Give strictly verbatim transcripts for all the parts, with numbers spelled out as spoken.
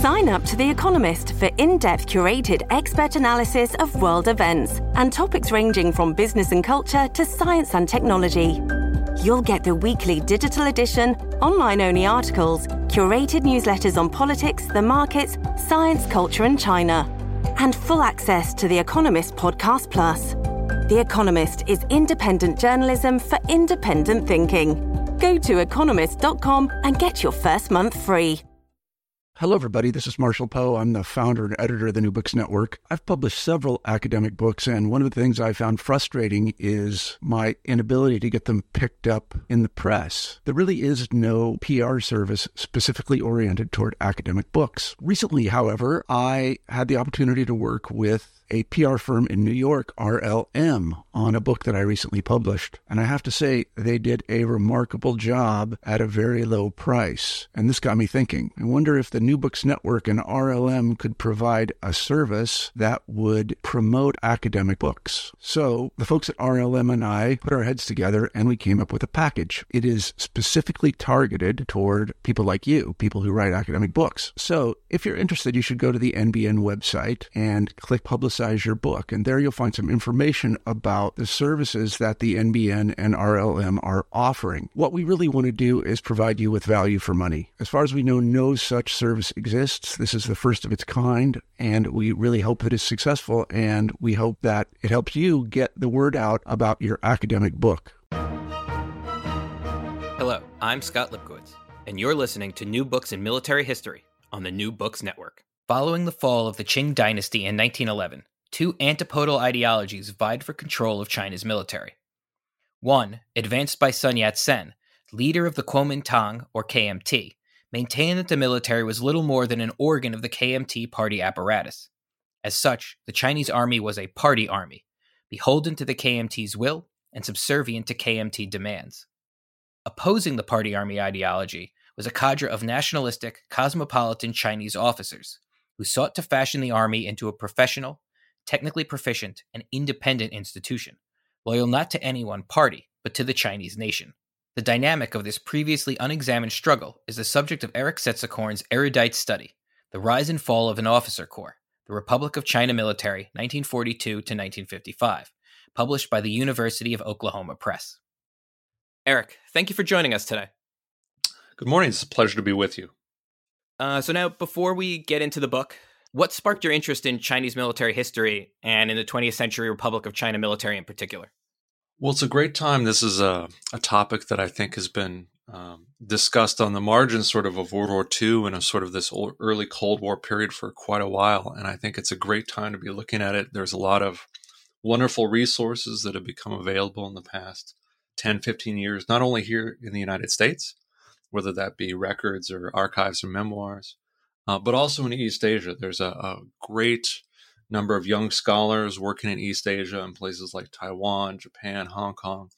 Sign up to The Economist for in-depth curated expert analysis of world events and topics ranging from business and culture to science and technology. You'll get the weekly digital edition, online-only articles, curated newsletters on politics, the markets, science, culture and China, and full access to The Economist Podcast Plus. The Economist is independent journalism for independent thinking. Go to economist dot com and get your first month free. Hello, everybody. This is Marshall Poe. I'm the founder and editor of the New Books Network. I've published several academic books, and one of the things I found frustrating is my inability to get them picked up in the press. There really is no P R service specifically oriented toward academic books. Recently, however, I had the opportunity to work with a P R firm in New York, R L M, on a book that I recently published. And I have to say, they did a remarkable job at a very low price. And this got me thinking. I wonder if the New Books Network and R L M could provide a service that would promote academic books. So the folks at R L M and I put our heads together and we came up with a package. It is specifically targeted toward people like you, people who write academic books. So if you're interested, you should go to the N B N website and click Publicize your book. And there you'll find some information about the services that the N B N and R L M are offering. What we really want to do is provide you with value for money. As far as we know, no such service exists. This is the first of its kind, and we really hope that it's successful, and we hope that it helps you get the word out about your academic book. Hello, I'm Scott Lipkowitz, and you're listening to New Books in Military History on the New Books Network. Following the fall of the Qing dynasty in nineteen eleven, two antipodal ideologies vied for control of China's military. One, advanced by Sun Yat-sen, leader of the Kuomintang, or K M T, maintained that the military was little more than an organ of the K M T party apparatus. As such, the Chinese army was a party army, beholden to the K M T's will and subservient to K M T demands. Opposing the party army ideology was a cadre of nationalistic, cosmopolitan Chinese officers, who sought to fashion the army into a professional, technically proficient, and independent institution, loyal not to any one party, but to the Chinese nation. The dynamic of this previously unexamined struggle is the subject of Eric Setzekorn's erudite study, The Rise and Fall of an Officer Corps, The Republic of China Military, nineteen forty-two to nineteen fifty-five, published by the University of Oklahoma Press. Eric, thank you for joining us today. Good morning. It's a pleasure to be with you. Uh, so now, before we get into the book, what sparked your interest in Chinese military history and in the twentieth century Republic of China military in particular? Well, it's a great time. This is a, a topic that I think has been um, discussed on the margins sort of of World War Two and of sort of this old, early Cold War period for quite a while. And I think it's a great time to be looking at it. There's a lot of wonderful resources that have become available in the past ten, fifteen years, not only here in the United States, whether that be records or archives or memoirs, uh, but also in East Asia. There's a, a great number of young scholars working in East Asia in places like Taiwan, Japan, Hong Kong,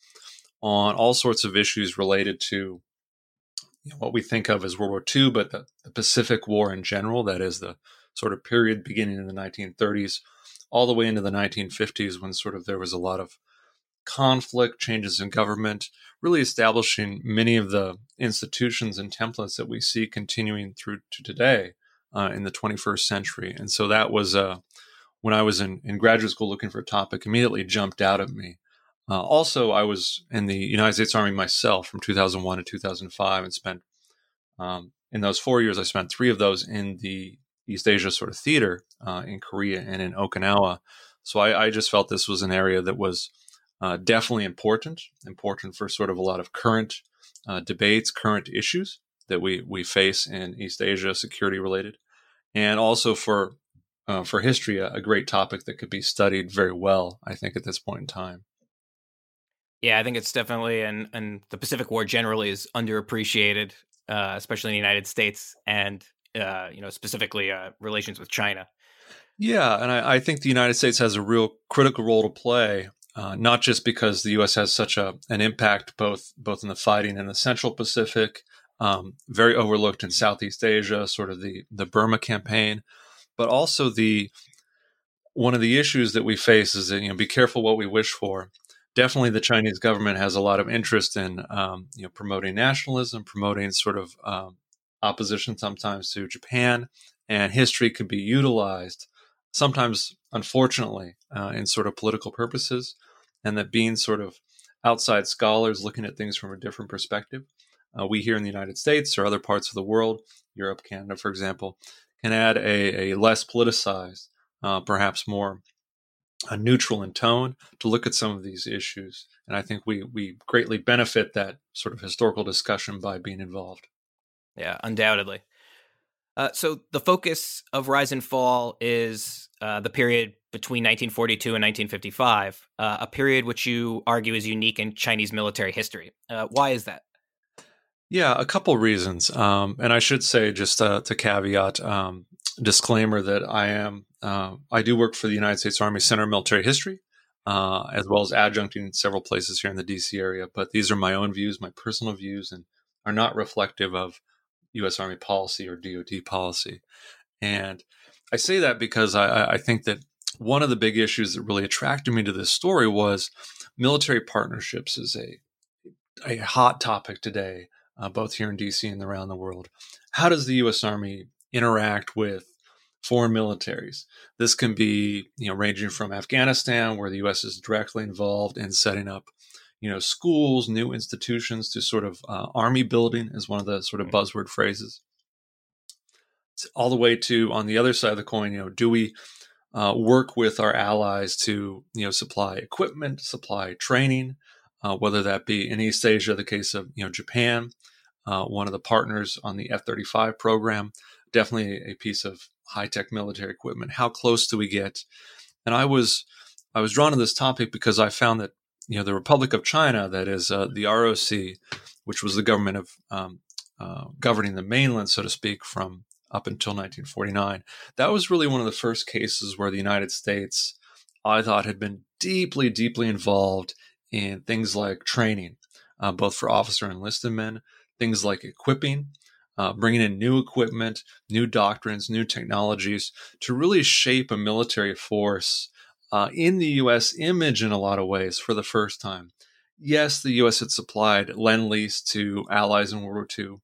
on all sorts of issues related to you know, what we think of as World War Two, but the, the Pacific War in general. That is the sort of period beginning in the nineteen thirties, all the way into the nineteen fifties, when sort of there was a lot of conflict, changes in government, really establishing many of the institutions and templates that we see continuing through to today uh, in the twenty-first century. And so that was, uh, when I was in, in graduate school looking for a topic, immediately jumped out at me. Uh, also, I was in the United States Army myself from two thousand one to two thousand five and spent, um, in those four years, I spent three of those in the East Asia sort of theater uh, in Korea and in Okinawa. So I, I just felt this was an area that was Uh, definitely important, important for sort of a lot of current uh, debates, current issues that we we face in East Asia, security related, and also for uh, for history, a, a great topic that could be studied very well, I think, at this point in time. Yeah, I think it's definitely, and and the Pacific War generally is underappreciated, uh, especially in the United States, and uh, you know specifically uh, relations with China. Yeah, and I, I think the United States has a real critical role to play. Uh, not just because the U S has such a an impact both both in the fighting in the Central Pacific, um, very overlooked in Southeast Asia, sort of the the Burma campaign, but also the one of the issues that we face is that, you know, be careful what we wish for. Definitely, the Chinese government has a lot of interest in um, you know promoting nationalism, promoting sort of um, opposition sometimes to Japan, and history can be utilized sometimes, unfortunately, uh, in sort of political purposes, and that being sort of outside scholars looking at things from a different perspective, uh, we here in the United States or other parts of the world, Europe, Canada, for example, can add a, a less politicized, uh, perhaps more uh, neutral in tone to look at some of these issues. And I think we we greatly benefit that sort of historical discussion by being involved. Yeah, undoubtedly. Uh, so the focus of Rise and Fall is uh, the period between nineteen forty-two and nineteen fifty-five, uh, a period which you argue is unique in Chinese military history. Uh, why is that? Yeah, a couple reasons. Um, and I should say, just uh, to caveat, um, disclaimer that I am, uh, I do work for the United States Army Center of Military History, uh, as well as adjuncting in several places here in the D C area. But these are my own views, my personal views, and are not reflective of U S Army policy or D O D policy. And I say that because I, I think that one of the big issues that really attracted me to this story was military partnerships is a, a hot topic today, uh, both here in D C and around the world. How does the U S Army interact with foreign militaries? This can be, you know, ranging from Afghanistan, where the U S is directly involved in setting up, you know, schools, new institutions, to sort of uh, army building is one of the sort of buzzword phrases. All the way to, on the other side of the coin, you know, do we uh, work with our allies to, you know, supply equipment, supply training, uh, whether that be in East Asia, the case of, you know, Japan, uh, one of the partners on the F thirty-five program, definitely a piece of high-tech military equipment. How close do we get? And I was, I was drawn to this topic because I found that, you know, the Republic of China, that is uh, the R O C, which was the government of um, uh, governing the mainland, so to speak, from up until nineteen forty-nine, that was really one of the first cases where the United States, I thought, had been deeply, deeply involved in things like training, uh, both for officer and enlisted men, things like equipping, uh, bringing in new equipment, new doctrines, new technologies to really shape a military force Uh, in the U S image in a lot of ways for the first time. Yes, the U S had supplied Lend-Lease to allies in World War Two,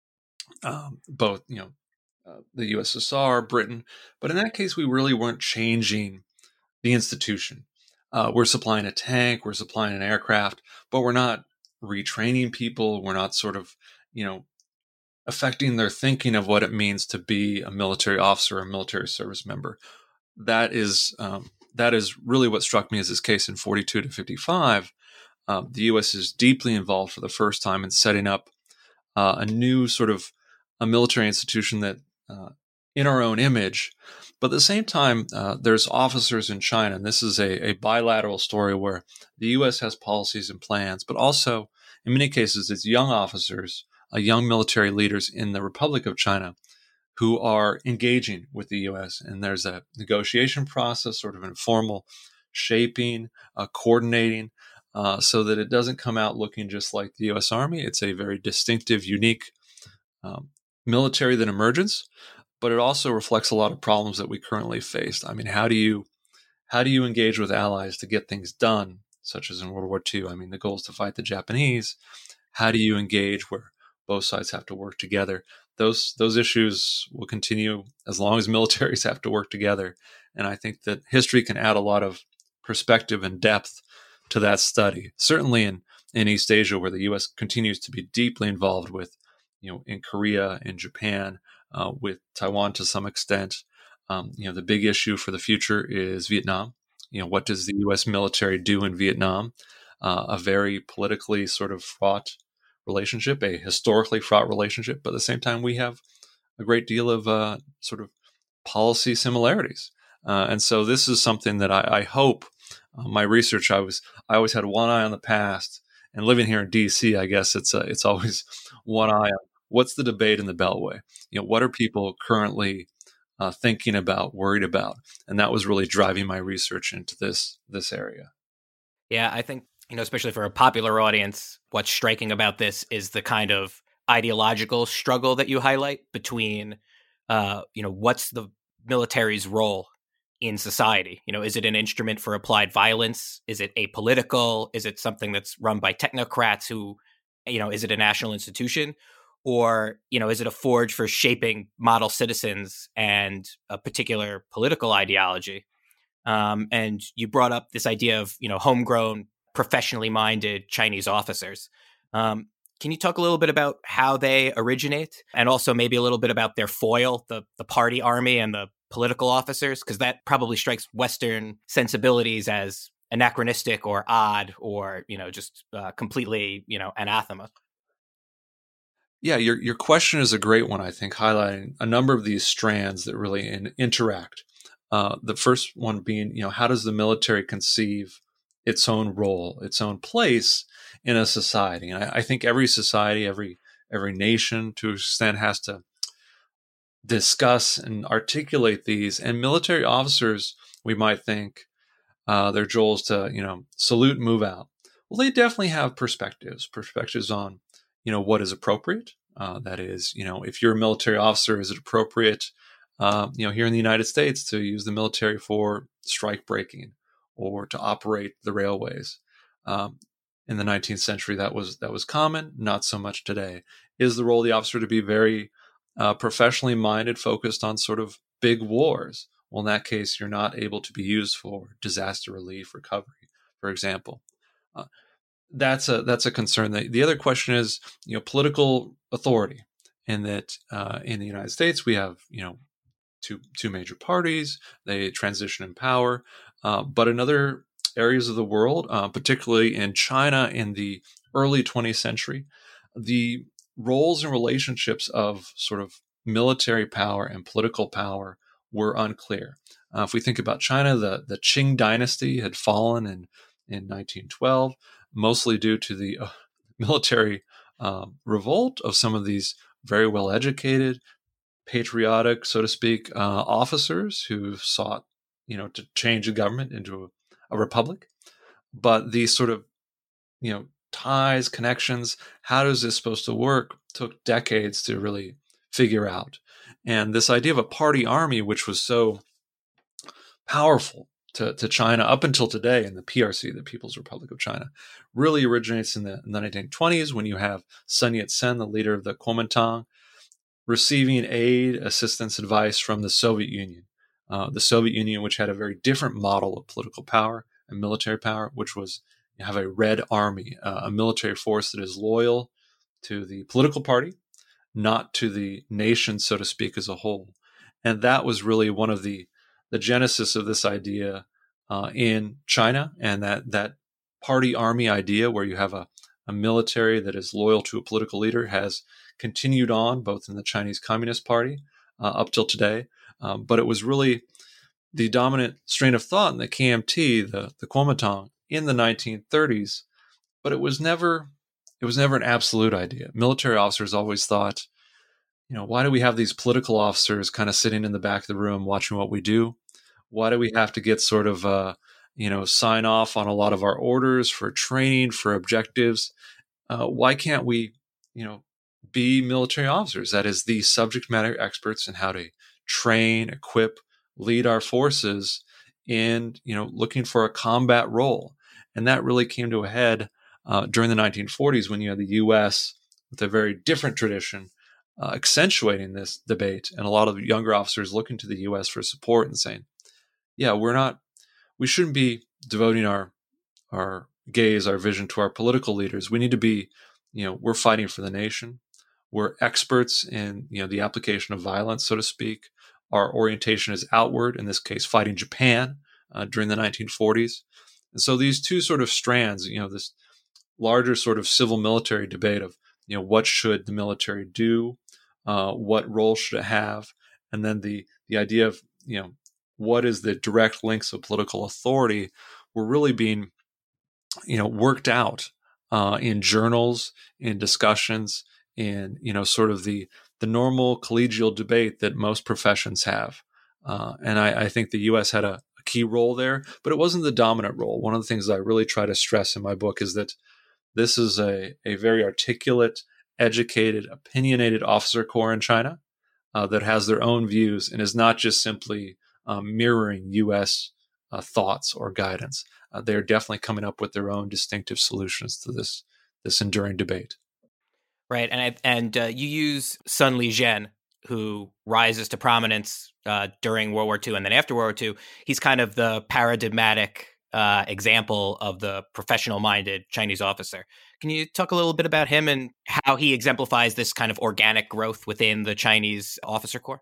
um, both, you know, uh, the U S S R, Britain, but in that case, we really weren't changing the institution. Uh, we're supplying a tank, we're supplying an aircraft, but we're not retraining people. We're not sort of, you know, affecting their thinking of what it means to be a military officer or a military service member. That is, um, That is really what struck me as this case in forty-two to fifty-five. Uh, the U S is deeply involved for the first time in setting up uh, a new sort of a military institution that, uh, in our own image, but at the same time, uh, there's officers in China, and this is a, a bilateral story where the U S has policies and plans, but also, in many cases, it's young officers, uh, young military leaders in the Republic of China who are engaging with the U S. And there's a negotiation process, sort of informal shaping, uh, coordinating, uh, so that it doesn't come out looking just like the U S Army. It's a very distinctive, unique um, military that emerges, but it also reflects a lot of problems that we currently face. I mean, how do you how do you engage with allies to get things done, such as in World War Two? I mean, the goal is to fight the Japanese. How do you engage where both sides have to work together? Those those issues will continue as long as militaries have to work together. And I think that history can add a lot of perspective and depth to that study. Certainly in, in East Asia, where the U S continues to be deeply involved with, you know, in Korea, in Japan, uh, with Taiwan to some extent. Um, you know, the big issue for the future is Vietnam. You know, what does the U S military do in Vietnam? Uh, a very politically sort of fraught relationship, a historically fraught relationship, but at the same time, we have a great deal of uh, sort of policy similarities. Uh, and so this is something that I, I hope uh, my research, I was, I always had one eye on the past, and living here in D C, I guess it's uh, it's always one eye on what's the debate in the Beltway? You know, what are people currently uh, thinking about, worried about? And that was really driving my research into this, this area. Yeah, I think, you know, especially for a popular audience, what's striking about this is the kind of ideological struggle that you highlight between, uh, you know, what's the military's role in society? You know, is it an instrument for applied violence? Is it apolitical? Is it something that's run by technocrats who, you know, is it a national institution? Or, you know, is it a forge for shaping model citizens and a particular political ideology? Um, and you brought up this idea of, you know, homegrown, professionally minded Chinese officers. Um, can you talk a little bit about how they originate, and also maybe a little bit about their foil, the the party army and the political officers? Because that probably strikes Western sensibilities as anachronistic or odd, or, you know, just uh, completely, you know, anathema. Yeah, your your question is a great one, I think, highlighting a number of these strands that really in, interact. Uh, the first one being, you know, how does the military conceive its own role, its own place in a society? And I, I think every society, every every nation, to an extent, has to discuss and articulate these. And military officers, we might think, uh, their role is to, you know, salute and move out. Well, they definitely have perspectives, perspectives on, you know, what is appropriate. Uh, that is, you know, if you're a military officer, is it appropriate, uh, you know, here in the United States to use the military for strike breaking or to operate the railways? Um, in the nineteenth century, that was that was common. Not so much today. Is the role of the officer to be very uh, professionally minded, focused on sort of big wars? Well, in that case, you're not able to be used for disaster relief, recovery, for example. Uh, that's a that's a concern. The, the other question is, you know, political authority, and that uh, in the United States we have, you know, two two major parties. They transition in power, uh, but in other areas of the world, uh, particularly in China in the early twentieth century, the roles and relationships of sort of military power and political power were unclear. Uh, if we think about China, the the Qing dynasty had fallen in in nineteen twelve. Mostly due to the uh, military um, revolt of some of these very well-educated, patriotic, so to speak, uh, officers who sought, you know, to change the government into a, a republic. But these sort of, you know, ties, connections, how is this supposed to work, took decades to really figure out. And this idea of a party army, which was so powerful To, to China up until today in the P R C, the People's Republic of China, really originates in the, in the nineteen twenties when you have Sun Yat-sen, the leader of the Kuomintang, receiving aid, assistance, advice from the Soviet Union. Uh, the Soviet Union, which had a very different model of political power and military power, which was you have a red army, uh, a military force that is loyal to the political party, not to the nation, so to speak, as a whole. And that was really one of the the genesis of this idea uh, in China, and that that party army idea where you have a, a military that is loyal to a political leader has continued on both in the Chinese Communist Party uh, up till today. Um, but it was really the dominant strain of thought in the K M T, the, the Kuomintang, in the nineteen thirties. But it was never it was never an absolute idea. Military officers always thought, you know, why do we have these political officers kind of sitting in the back of the room watching what we do? Why do we have to get sort of, uh, you know, sign off on a lot of our orders for training, for objectives? Uh, why can't we, you know, be military officers? That is, the subject matter experts in how to train, equip, lead our forces in, you know, looking for a combat role. And that really came to a head uh, during the nineteen forties when you had the U S with a very different tradition uh, accentuating this debate, and a lot of younger officers looking to the U S for support and saying, yeah, we're not, we shouldn't be devoting our, our gaze, our vision to our political leaders. We need to be, you know, we're fighting for the nation. We're experts in, you know, the application of violence, so to speak. Our orientation is outward, in this case, fighting Japan uh, during the nineteen forties. And so these two sort of strands, you know, this larger sort of civil military debate of, you know, what should the military do? Uh, what role should it have? And then the, the idea of, you know, what is the direct links of political authority were really being, you know, worked out uh, in journals, in discussions, in, you know, sort of the the normal collegial debate that most professions have. Uh, and I, I think the U S had a, a key role there, but it wasn't the dominant role. One of the things that I really try to stress in my book is that this is a, a very articulate, educated, opinionated officer corps in China uh, that has their own views and is not just simply Um, mirroring U S uh, thoughts or guidance. Uh, they're definitely coming up with their own distinctive solutions to this this enduring debate. Right, and I, and uh, you use Sun Li-Zhen, who rises to prominence uh, during World War Two and then after World War Two. He's kind of the paradigmatic uh, example of the professional-minded Chinese officer. Can you talk a little bit about him and how he exemplifies this kind of organic growth within the Chinese officer corps?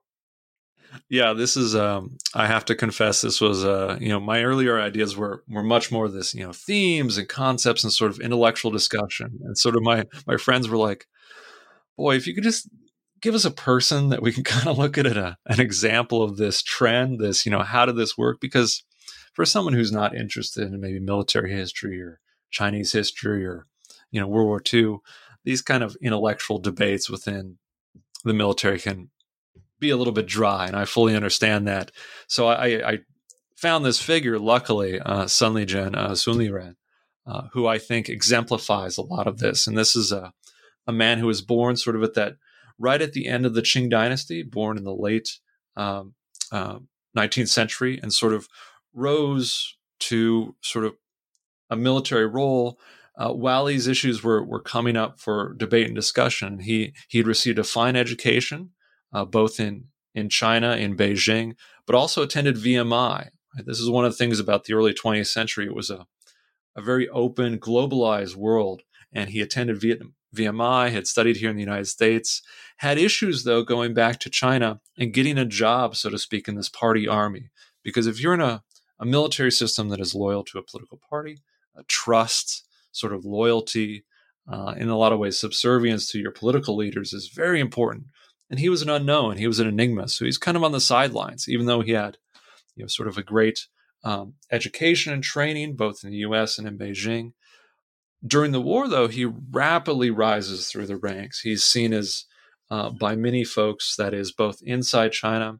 Yeah, this is, um, I have to confess, this was, uh, you know, my earlier ideas were were much more this, you know, themes and concepts and sort of intellectual discussion. And sort of my, my friends were like, boy, if you could just give us a person that we can kind of look at it, a, an example of this trend, this, you know, how did this work? Because for someone who's not interested in maybe military history or Chinese history or, you know, World War Two, these kind of intellectual debates within the military can be a little bit dry, and I fully understand that. So I, I found this figure, luckily, uh, Sun Li-Zhen, uh, Sun Liren, uh, who I think exemplifies a lot of this. And this is a, a man who was born sort of at that, right at the end of the Qing dynasty, born in the late um, uh, nineteenth century, and sort of rose to sort of a military role uh, while these issues were were coming up for debate and discussion. He he had received a fine education, Uh, both in, in China, in Beijing, but also attended V M I. This is one of the things about the early twentieth century. It was a, a very open, globalized world, and he attended Vietnam, V M I, had studied here in the United States, had issues, though, going back to China and getting a job, so to speak, in this party army. Because if you're in a, a military system that is loyal to a political party, a trust, sort of loyalty, uh, in a lot of ways, subservience to your political leaders is very important. And he was an unknown. He was an enigma. So he's kind of on the sidelines, even though he had, you know, sort of a great um, education and training, both in the U S and in Beijing. During the war, though, he rapidly rises through the ranks. He's seen as, uh, by many folks, that is both inside China,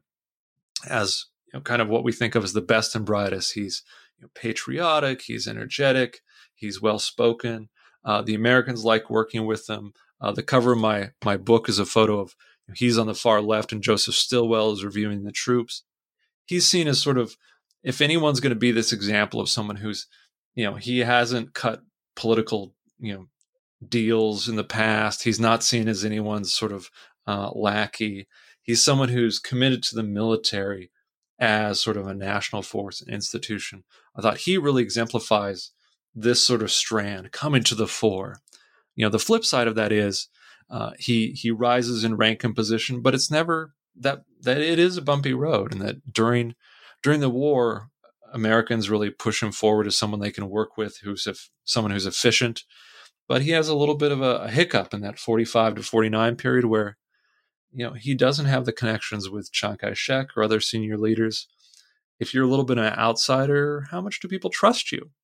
as you know, kind of what we think of as the best and brightest. He's you know, patriotic. He's energetic. He's well-spoken. Uh, the Americans like working with him. Uh, the cover of my my book is a photo of he's on the far left, and Joseph Stilwell is reviewing the troops. He's seen as sort of, if anyone's going to be this example of someone who's, you know, he hasn't cut political, you know, deals in the past. He's not seen as anyone's sort of uh, lackey. He's someone who's committed to the military as sort of a national force and institution. I thought he really exemplifies this sort of strand coming to the fore. You know, the flip side of that is, Uh, he he rises in rank and position, but it's never that that it is a bumpy road, and that during during the war, Americans really push him forward as someone they can work with, who's a, someone who's efficient. But he has a little bit of a, a hiccup in that forty-five to forty-nine period, where you know he doesn't have the connections with Chiang Kai-shek or other senior leaders. If you're a little bit of an outsider, how much do people trust you?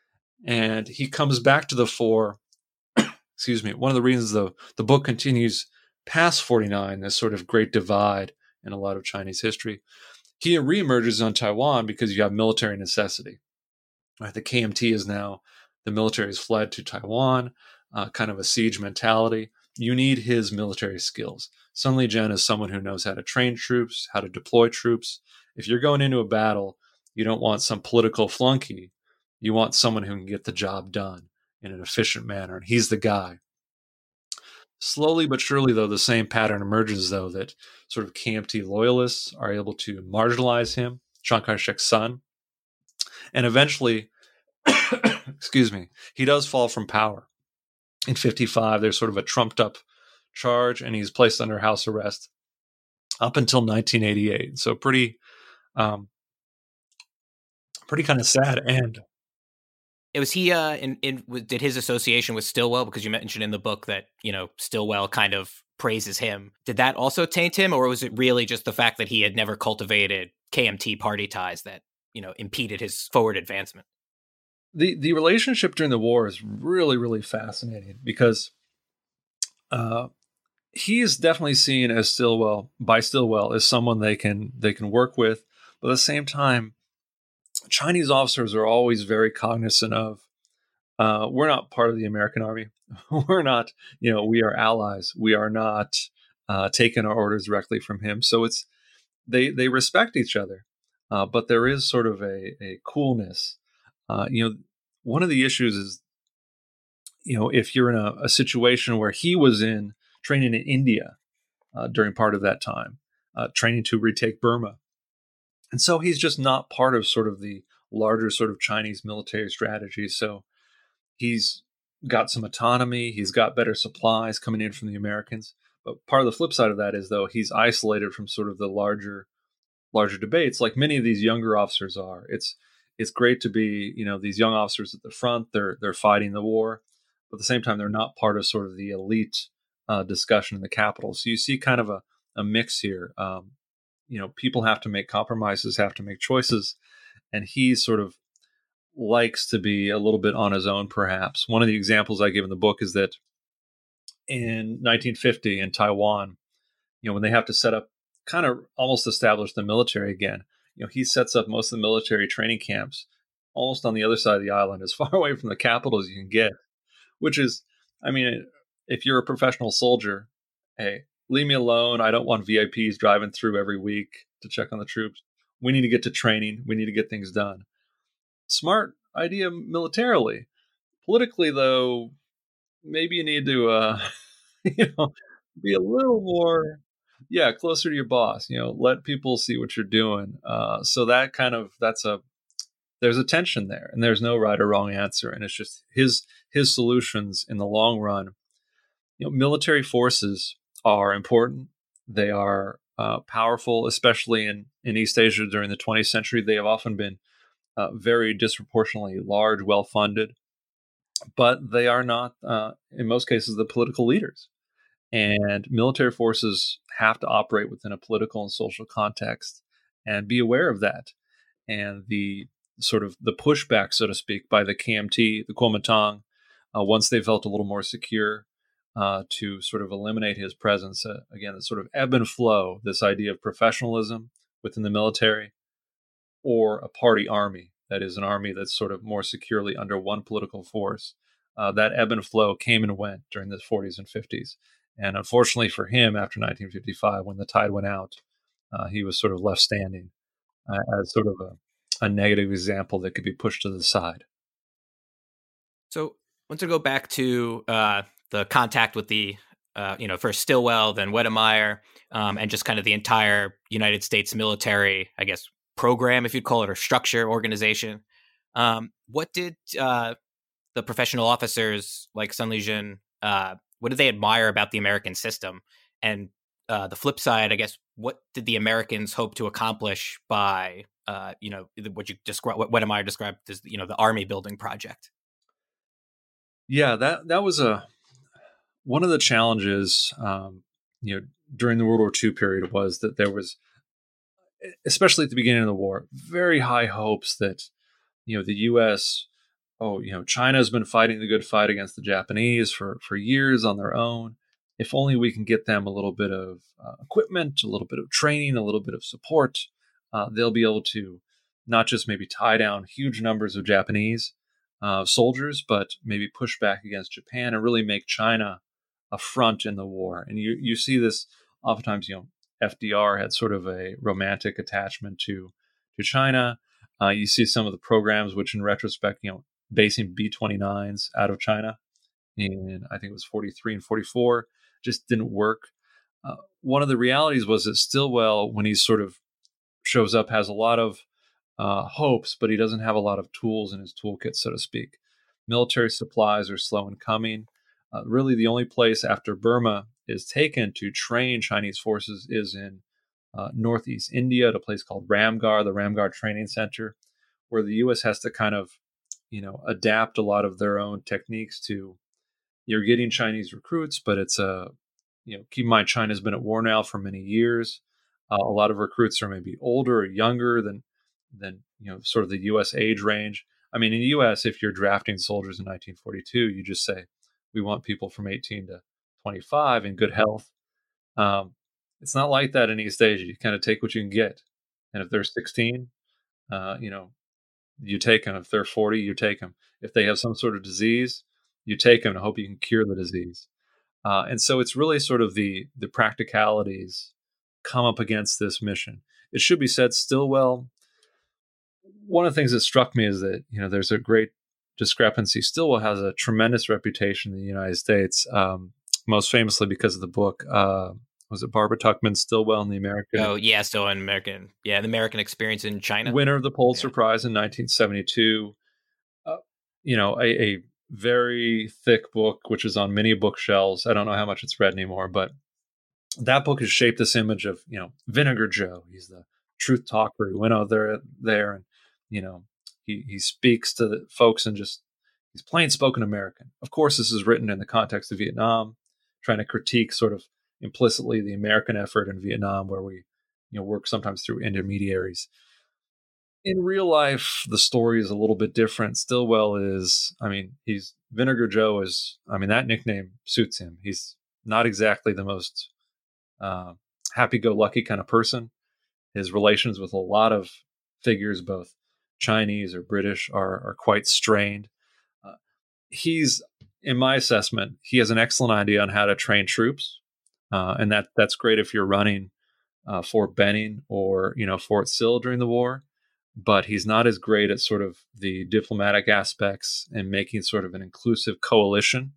And he comes back to the fore. Excuse me, one of the reasons the, the book continues past forty-nine, this sort of great divide in a lot of Chinese history, he reemerges on Taiwan because you have military necessity. Right? The K M T is now, the military has fled to Taiwan, uh, kind of a siege mentality. You need his military skills. Sun Li-Zhen is someone who knows how to train troops, how to deploy troops. If you're going into a battle, you don't want some political flunky. You want someone who can get the job done in an efficient manner, and he's the guy. Slowly but surely, though, the same pattern emerges, though, that sort of K M T loyalists are able to marginalize him, Chiang Kai-shek's son, and eventually, excuse me, he does fall from power. In fifty-five, there's sort of a trumped-up charge, and he's placed under house arrest up until nineteen eighty-eight. So pretty, um, pretty kind of sad end. It was he, uh, in, in, did his association with Stilwell, because you mentioned in the book that, you know, Stilwell kind of praises him. Did that also taint him, or was it really just the fact that he had never cultivated K M T party ties that, you know, impeded his forward advancement? The the relationship during the war is really, really fascinating because uh, he is definitely seen as Stilwell, by Stilwell, as someone they can they can work with, but at the same time, Chinese officers are always very cognizant of, uh, we're not part of the American army. We're not, you know, we are allies. We are not uh, taking our orders directly from him. So it's, they, they respect each other, uh, but there is sort of a, a coolness. Uh, you know, one of the issues is, you know, if you're in a, a situation where he was in training in India uh, during part of that time, uh, training to retake Burma. And so he's just not part of sort of the larger sort of Chinese military strategy. So he's got some autonomy. He's got better supplies coming in from the Americans. But part of the flip side of that is, though, he's isolated from sort of the larger larger debates, like many of these younger officers are. It's it's great to be, you know, these young officers at the front. They're they're fighting the war, but at the same time, they're not part of sort of the elite uh, discussion in the capital. So you see kind of a, a mix here. Um, you know, people have to make compromises, have to make choices, and he sort of likes to be a little bit on his own, perhaps. One of the examples I give in the book is that in nineteen fifty in Taiwan, you know, when they have to set up, kind of almost establish the military again, you know, he sets up most of the military training camps almost on the other side of the island, as far away from the capital as you can get, which is, I mean, if you're a professional soldier, hey, leave me alone. I don't want V I Ps driving through every week to check on the troops. We need to get to training. We need to get things done. Smart idea militarily. Politically, though, maybe you need to, uh, you know, be a little more, yeah, closer to your boss. You know, let people see what you're doing. Uh, so that kind of, that's a, there's a tension there, and there's no right or wrong answer. And it's just his his solutions in the long run. You know, military forces are important. They are uh, powerful, especially in, in East Asia during the twentieth century. They have often been uh, very disproportionately large, well-funded, but they are not, uh, in most cases, the political leaders. And military forces have to operate within a political and social context and be aware of that. And the sort of the pushback, so to speak, by the K M T, the Kuomintang, uh, once they felt a little more secure, uh, to sort of eliminate his presence. Uh, again, the sort of ebb and flow, this idea of professionalism within the military, or a party army, that is an army that's sort of more securely under one political force. Uh, that ebb and flow came and went during the forties and fifties. And unfortunately for him, after nineteen fifty-five, when the tide went out, uh, he was sort of left standing uh, as sort of a, a negative example that could be pushed to the side. So I want to go back to uh, the contact with the, uh, you know, first Stilwell, then Wedemeyer, um, and just kind of the entire United States military, I guess, program, if you'd call it, or structure, organization. Um, what did uh, the professional officers like Sun Lijun, uh, what did they admire about the American system? And uh, the flip side, I guess, what did the Americans hope to accomplish by, uh, you know, what you described, what Wedemeyer described as, you know, the army building project? Yeah, that that was a one of the challenges, um, you know, during the World War Two period was that there was, especially at the beginning of the war, very high hopes that, you know, the U S, oh, you know, China's been fighting the good fight against the Japanese for, for years on their own. If only we can get them a little bit of uh, equipment, a little bit of training, a little bit of support, uh, they'll be able to not just maybe tie down huge numbers of Japanese uh, soldiers, but maybe push back against Japan and really make China a front in the war. And you you see this oftentimes, you know, F D R had sort of a romantic attachment to to China. Uh, you see some of the programs, which in retrospect, you know, basing B twenty-nines out of China in, I think it was forty-three and forty-four, just didn't work. Uh, one of the realities was that Stilwell, when he sort of shows up, has a lot of uh, hopes, but he doesn't have a lot of tools in his toolkit, so to speak. Military supplies are slow in coming. Uh, really, the only place after Burma is taken to train Chinese forces is in uh, northeast India at a place called Ramgarh, the Ramgarh Training Center, where the U S has to kind of, you know, adapt a lot of their own techniques to, you're getting Chinese recruits, but it's a, you know, keep in mind, China's been at war now for many years. Uh, a lot of recruits are maybe older or younger than, than, you know, sort of the U S age range. I mean, in the U S, if you're drafting soldiers in nineteen forty-two, you just say, we want people from eighteen to twenty-five in good health. Um, it's not like that in East Asia. You kind of take what you can get. And if they're sixteen, uh, you know, you take them. If they're forty, you take them. If they have some sort of disease, you take them and hope you can cure the disease. Uh, and so it's really sort of the the practicalities come up against this mission. It should be said, Stilwell, one of the things that struck me is that, you know, there's a great discrepancy. Stilwell has a tremendous reputation in the United States. Um, most famously because of the book. Uh, was it Barbara Tuchman, Stilwell and the American? Oh, yeah, still an American. Yeah, the American Experience in China. Winner of the Pulitzer Yeah. Prize in nineteen seventy-two. Uh, you know, a, a very thick book, which is on many bookshelves. I don't know how much it's read anymore, but that book has shaped this image of, you know, Vinegar Joe. He's the truth talker. He went out there, there and, you know, he, he speaks to the folks and just, he's plain spoken American. Of course, this is written in the context of Vietnam, trying to critique sort of implicitly the American effort in Vietnam, where we, you know, work sometimes through intermediaries. In real life, the story is a little bit different. Stilwell is, I mean, he's Vinegar Joe is, I mean, that nickname suits him. He's not exactly the most uh, happy-go-lucky kind of person. His relations with a lot of figures, both Chinese or British, are, are quite strained. Uh, he's, in my assessment, he has an excellent idea on how to train troops. Uh, and that that's great if you're running uh, Fort Benning or, you know, Fort Sill during the war. But he's not as great at sort of the diplomatic aspects and making sort of an inclusive coalition.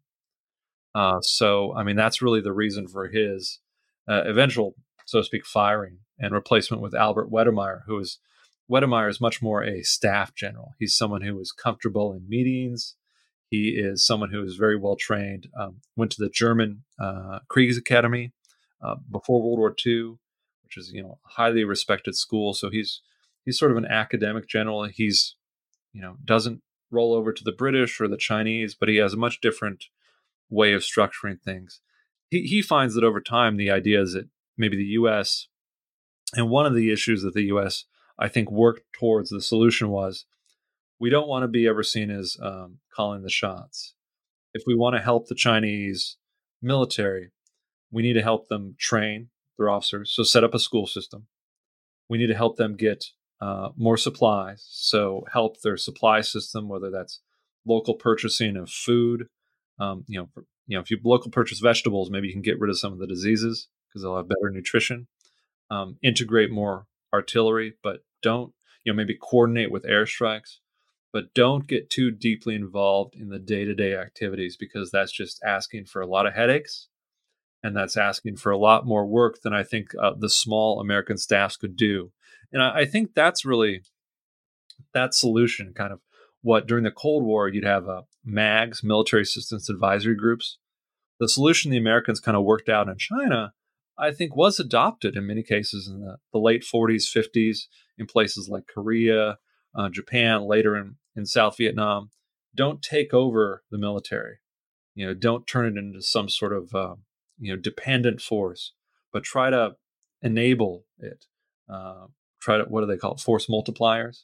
Uh, so, I mean, that's really the reason for his uh, eventual, so to speak, firing and replacement with Albert Wedemeyer, who is, Wedemeyer is much more a staff general. He's someone who is comfortable in meetings. He is someone who is very well trained, um, went to the German uh, Kriegsakademie uh, before World War Two, which is, you know, a highly respected school. So he's, He's sort of an academic general. He's, you know, doesn't roll over to the British or the Chinese, but he has a much different way of structuring things. He he finds that over time, the idea is that maybe the U S, and one of the issues that the U S, I think, worked towards the solution was, we don't want to be ever seen as um, calling the shots. If we want to help the Chinese military, we need to help them train their officers. So set up a school system. We need to help them get Uh, more supplies, so help their supply system, whether that's local purchasing of food. Um, you know, for, you know, if you local purchase vegetables, maybe you can get rid of some of the diseases because they'll have better nutrition. Um, integrate more artillery, but don't, you know, maybe coordinate with airstrikes, but don't get too deeply involved in the day-to-day activities, because that's just asking for a lot of headaches, and that's asking for a lot more work than I think uh, the small American staffs could do. And I, I think that's really that solution, kind of what during the Cold War you'd have uh, MAGs, military assistance advisory groups. The solution the Americans kind of worked out in China, I think, was adopted in many cases in the, the late forties, fifties, in places like Korea, uh, Japan, later in, in South Vietnam. Don't take over the military. You know, don't turn it into some sort of uh, you know dependent force, but try to enable it. Uh, Try to, what do they call it? Force multipliers.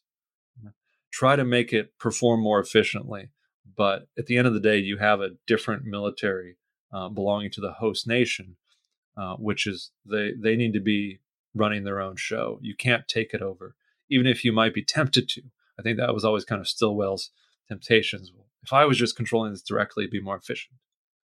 Try to make it perform more efficiently. But at the end of the day, you have a different military uh, belonging to the host nation, uh, which is they, they need to be running their own show. You can't take it over, even if you might be tempted to. I think that was always kind of Stilwell's temptations. If I was just controlling this directly, it'd be more efficient.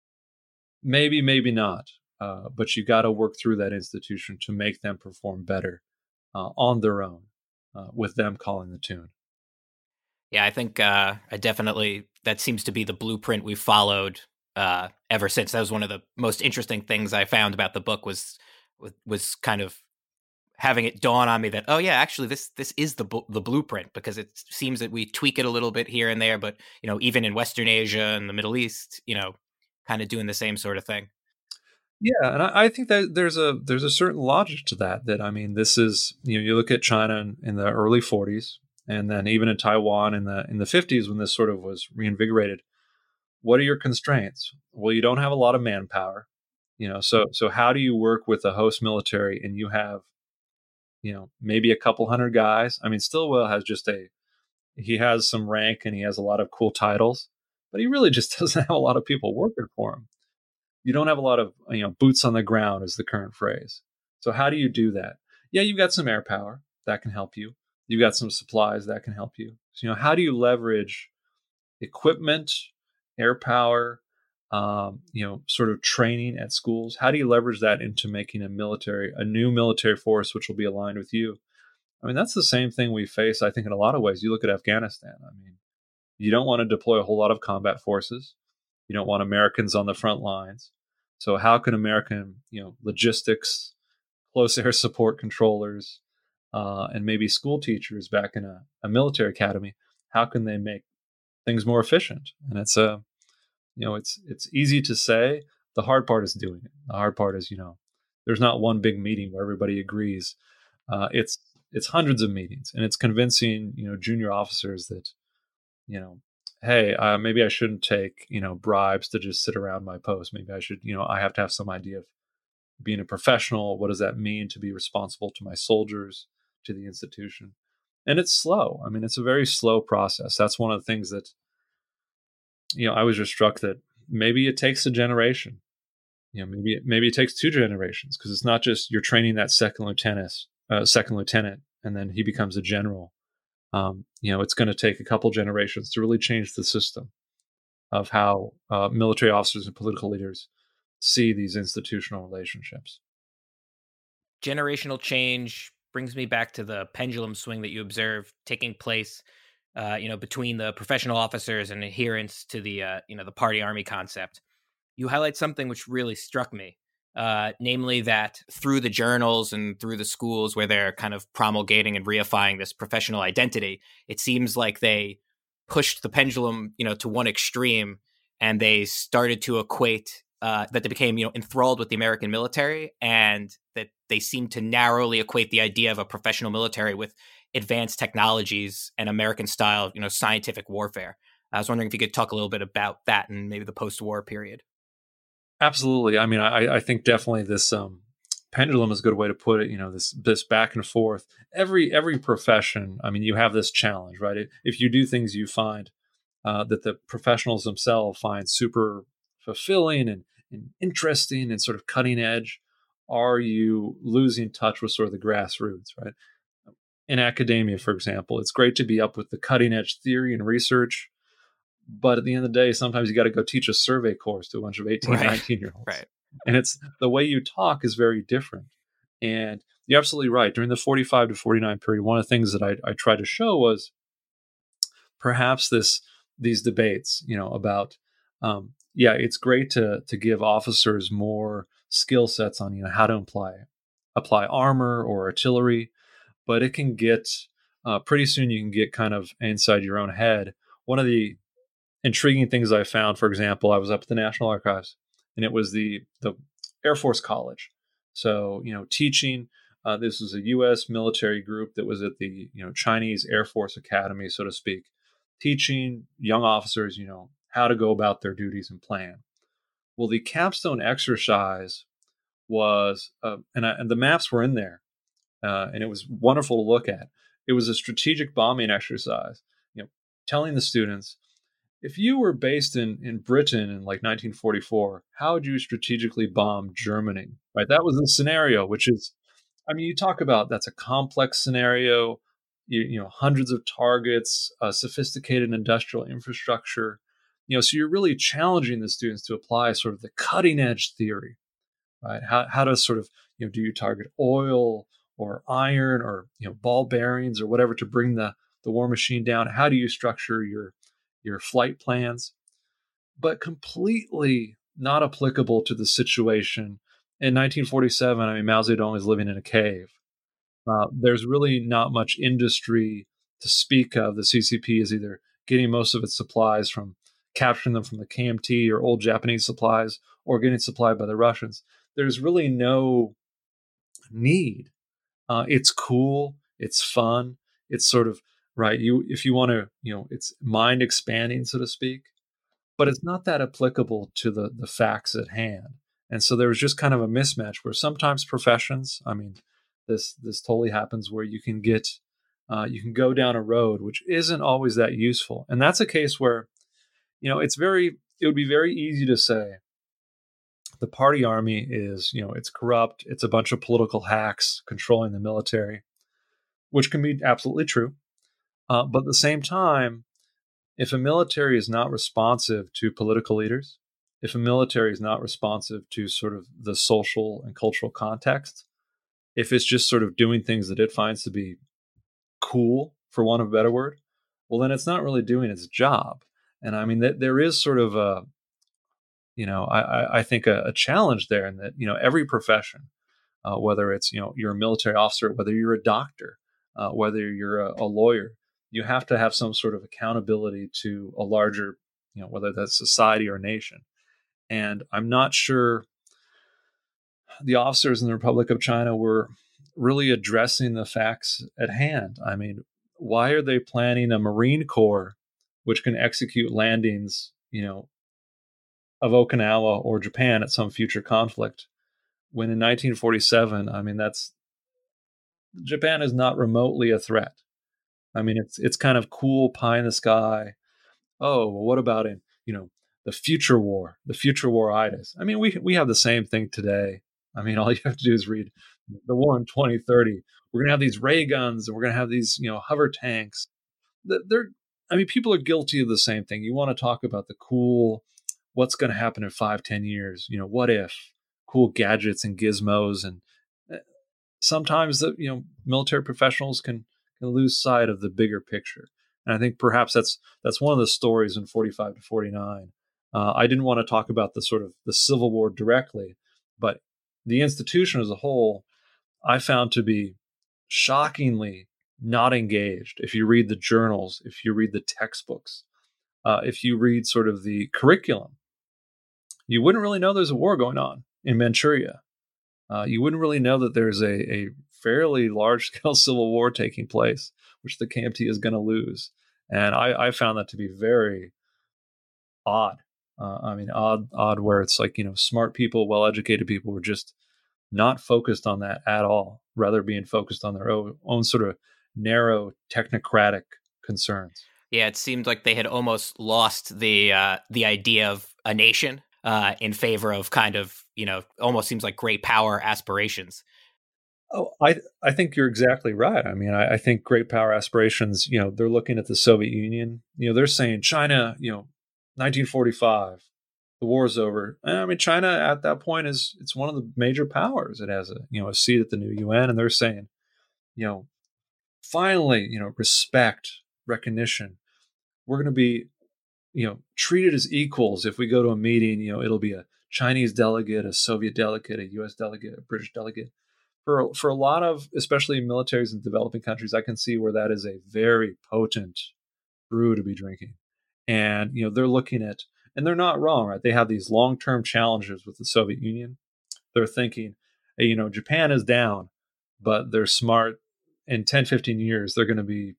Maybe, maybe not. Uh, but you got to work through that institution to make them perform better. Uh, on their own, uh, with them calling the tune. Yeah, I think uh, I definitely, that seems to be the blueprint we've followed uh, ever since. That was one of the most interesting things I found about the book, was was kind of having it dawn on me that, oh yeah, actually this this is the the blueprint, because it seems that we tweak it a little bit here and there, but, you know, even in Western Asia and the Middle East, you know, kind of doing the same sort of thing. Yeah, and I, I think that there's a there's a certain logic to that. That I mean, this is, you know, you look at China in, in the early forties, and then even in Taiwan in the in the fifties, when this sort of was reinvigorated. What are your constraints? Well, you don't have a lot of manpower, you know. So so how do you work with a host military, and you have, you know, maybe a couple hundred guys? I mean, Stilwell has just a he has some rank and he has a lot of cool titles, but he really just doesn't have a lot of people working for him. You don't have a lot of, you know, boots on the ground is the current phrase. So how do you do that? Yeah, you've got some air power that can help you. You've got some supplies that can help you. So, you know, how do you leverage equipment, air power, um, you know, sort of training at schools? How do you leverage that into making a military, a new military force, which will be aligned with you? I mean, that's the same thing we face, I think, in a lot of ways. You look at Afghanistan. I mean, you don't want to deploy a whole lot of combat forces. You don't want Americans on the front lines. So how can American, you know, logistics, close air support controllers, uh, and maybe school teachers back in a, a military academy, how can they make things more efficient? And it's a, you know, it's it's easy to say. The hard part is doing it. The hard part is, you know, there's not one big meeting where everybody agrees. Uh, it's it's hundreds of meetings, and it's convincing, you know, junior officers that, you know, hey, uh, maybe I shouldn't take, you know, bribes to just sit around my post. Maybe I should, you know, I have to have some idea of being a professional. What does that mean to be responsible to my soldiers, to the institution? And it's slow. I mean, it's a very slow process. That's one of the things that, you know, I was just struck that maybe it takes a generation. You know, maybe maybe it takes two generations, because it's not just you're training that second lieutenant, uh, second lieutenant, and then he becomes a general. Um, you know, it's going to take a couple generations to really change the system of how uh, military officers and political leaders see these institutional relationships. Generational change brings me back to the pendulum swing that you observe taking place, uh, you know, between the professional officers and adherence to the, uh, you know, the party army concept. You highlight something which really struck me, uh, namely that through the journals and through the schools where they're kind of promulgating and reifying this professional identity, it seems like they pushed the pendulum, you know, to one extreme, and they started to equate uh, that they became, you know, enthralled with the American military, and that they seemed to narrowly equate the idea of a professional military with advanced technologies and American style, you know, scientific warfare. I was wondering if you could talk a little bit about that and maybe the post-war period. Absolutely. I mean, I, I think definitely this um, pendulum is a good way to put it. You know, this this back and forth. Every every profession, I mean, you have this challenge, right? If you do things you find uh, that the professionals themselves find super fulfilling and, and interesting and sort of cutting edge, are you losing touch with sort of the grassroots, right? In academia, for example, it's great to be up with the cutting edge theory and research. But at the end of the day, sometimes you got to go teach a survey course to a bunch of eighteen, Right. nineteen year olds. Right. And it's the way you talk is very different. And you're absolutely right. During the forty-five to forty-nine period, one of the things that I, I tried to show was perhaps this these debates, you know, about, um, yeah, it's great to to give officers more skill sets on, you know, how to apply, apply armor or artillery, but it can get, uh, pretty soon you can get kind of inside your own head. One of the intriguing things I found, for example, I was up at the National Archives, and it was the the Air Force College. So, you know, teaching, uh, this was a U S military group that was at the, you know, Chinese Air Force Academy, so to speak, teaching young officers, you know, how to go about their duties and plan. Well, the capstone exercise was, uh, and, I, and the maps were in there, uh, and it was wonderful to look at. It was a strategic bombing exercise, you know, telling the students, if you were based in, in Britain in like nineteen forty-four, how would you strategically bomb Germany? Right? That was the scenario, which is, I mean, you talk about that's a complex scenario, you, you know, hundreds of targets, uh, sophisticated industrial infrastructure. You know, so you're really challenging the students to apply sort of the cutting edge theory, right? How how to sort of, you know, do you target oil or iron or, you know, ball bearings or whatever to bring the the war machine down? How do you structure your your flight plans? But completely not applicable to the situation in nineteen forty-seven. I mean, Mao Zedong is living in a cave. Uh, there's really not much industry to speak of. The C C P is either getting most of its supplies from capturing them from the K M T or old Japanese supplies, or getting supplied by the Russians. There's really no need. Uh, it's cool. It's fun. It's sort of, right, you if you want to, you know, it's mind expanding, so to speak, but it's not that applicable to the the facts at hand. And so there was just kind of a mismatch where sometimes professions, I mean, this this totally happens where you can get, uh, you can go down a road which isn't always that useful. And that's a case where, you know, it's very, it would be very easy to say the party army is, you know, it's corrupt, it's a bunch of political hacks controlling the military, which can be absolutely true. Uh, but at the same time, if a military is not responsive to political leaders, if a military is not responsive to sort of the social and cultural context, if it's just sort of doing things that it finds to be cool, for want of a better word, well, then it's not really doing its job. And I mean, th- there is sort of a, you know, I, I, I think a, a challenge there, in that, you know, every profession, uh, whether it's, you know, you're a military officer, whether you're a doctor, uh, whether you're a, a lawyer, you have to have some sort of accountability to a larger, you know, whether that's society or nation. And I'm not sure the officers in the Republic of China were really addressing the facts at hand. I mean, why are they planning a Marine Corps which can execute landings, you know, of Okinawa or Japan at some future conflict, when in nineteen forty-seven, I mean, that's Japan is not remotely a threat. I mean, it's it's kind of cool, pie in the sky. Oh, well, what about in, you know, the future war, the future war-itis? I mean, we we have the same thing today. I mean, all you have to do is read The War in twenty thirty. We're going to have these ray guns, and we're going to have these, you know, hover tanks. They're, I mean, people are guilty of the same thing. You want to talk about the cool, what's going to happen in five, ten years? You know, what if? Cool gadgets and gizmos, and sometimes the you know military professionals can can lose sight of the bigger picture. And I think perhaps that's that's one of the stories in forty-five to forty-nine. Uh, I didn't want to talk about the sort of the Civil War directly, but the institution as a whole, I found to be shockingly not engaged. If you read the journals, if you read the textbooks, uh, if you read sort of the curriculum, you wouldn't really know there's a war going on in Manchuria. Uh, you wouldn't really know that there's a, a fairly large-scale civil war taking place, which the K M T is going to lose. And I, I found that to be very odd. Uh, I mean, odd, odd where it's like, you know, smart people, well-educated people were just not focused on that at all, rather being focused on their own, own sort of narrow technocratic concerns. Yeah, it seemed like they had almost lost the uh, the idea of a nation uh, in favor of kind of, you know, almost seems like great power aspirations. Oh, I I think you're exactly right. I mean, I, I think great power aspirations, you know, they're looking at the Soviet Union. You know, they're saying China, you know, nineteen forty-five, the war's over. I mean, China at that point is, it's one of the major powers. It has a, you know, a seat at the new U N, and they're saying, you know, finally, you know, respect, recognition. We're going to be, you know, treated as equals. If we go to a meeting, you know, it'll be a Chinese delegate, a Soviet delegate, a U S delegate, a British delegate. For, for a lot of, especially militaries in developing countries, I can see where that is a very potent brew to be drinking. And, you know, they're looking at, and they're not wrong, right? They have these long-term challenges with the Soviet Union. They're thinking, hey, you know, Japan is down, but they're smart. In ten, fifteen years, they're going to be,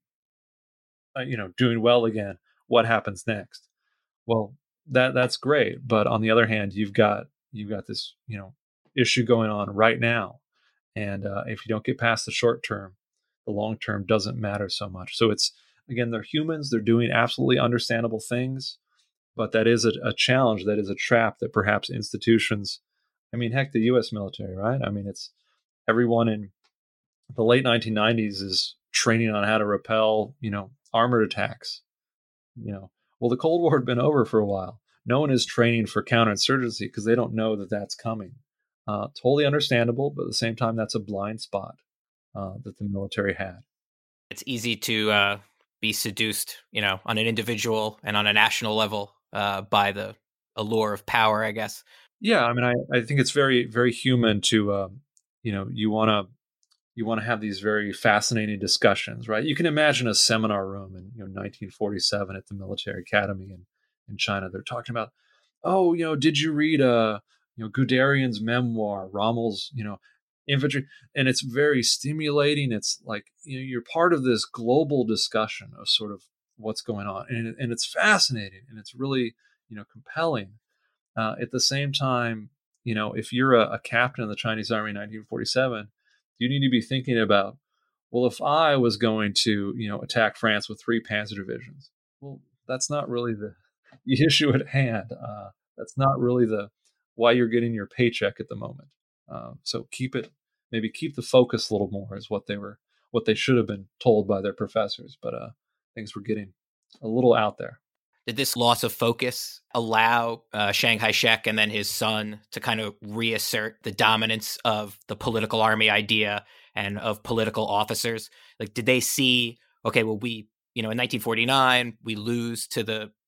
uh, you know, doing well again. What happens next? Well, that that's great. But on the other hand, you've got, you've got this, you know, issue going on right now. And uh, if you don't get past the short term, the long term doesn't matter so much. So it's, again, they're humans. They're doing absolutely understandable things. But that is a, a challenge. That is a trap that perhaps institutions, I mean, heck, the U S military, right? I mean, it's everyone in the late nineteen nineties is training on how to repel, you know, armored attacks. You know, well, the Cold War had been over for a while. No one is training for counterinsurgency because they don't know that that's coming. Uh, totally understandable, but at the same time, that's a blind spot uh, that the military had. It's easy to uh, be seduced, you know, on an individual and on a national level uh, by the allure of power, I guess. Yeah, I mean, I, I think it's very, very human to, uh, you know, you want to you want to have these very fascinating discussions, right? You can imagine a seminar room in, you know, nineteen forty-seven at the military academy in, in China. They're talking about, oh, you know, did you read uh, you know, Guderian's memoir, Rommel's, you know, infantry? And it's very stimulating. It's like, you know, you're part of this global discussion of sort of what's going on. And, and it's fascinating and it's really, you know, compelling. Uh, at the same time, you know, if you're a, a captain in the Chinese Army in nineteen forty-seven, you need to be thinking about, well, if I was going to, you know, attack France with three panzer divisions, well, that's not really the, the issue at hand. Uh, that's not really the why you're getting your paycheck at the moment. Uh, so keep it, maybe keep the focus a little more is what they were, what they should have been told by their professors. But uh, things were getting a little out there. Did this loss of focus allow uh, Chiang Kai-shek and then his son to kind of reassert the dominance of the political army idea and of political officers? Like, did they see, okay, well, we, you know, in nineteen forty-nine, we lose to the